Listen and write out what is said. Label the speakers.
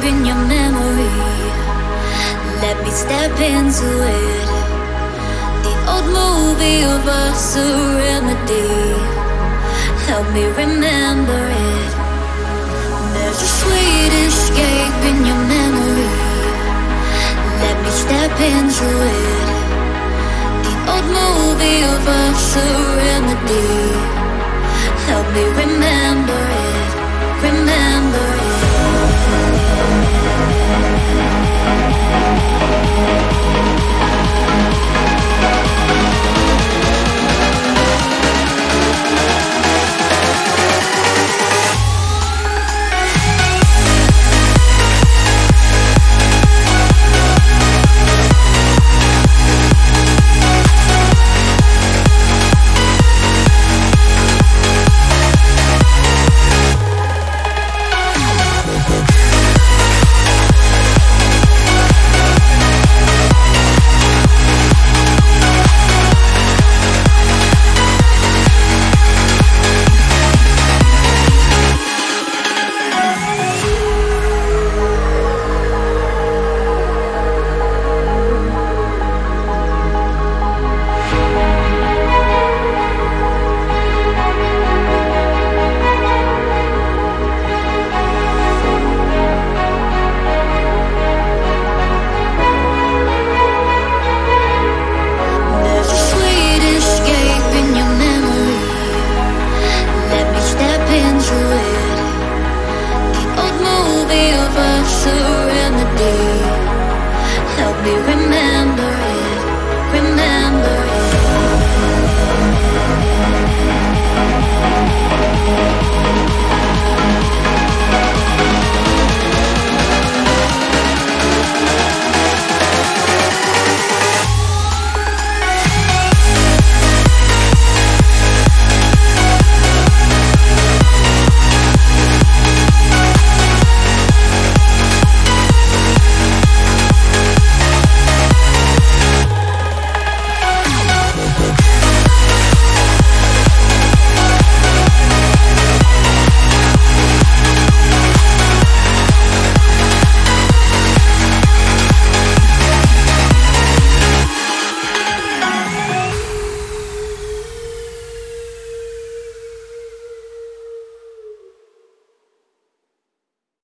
Speaker 1: in your memory. Let me step into it. The old movie of us, a remedy. Help me remember it. There's a sweet escape in your memory. Let me step into it. The old movie of us, a remedy. Help me remember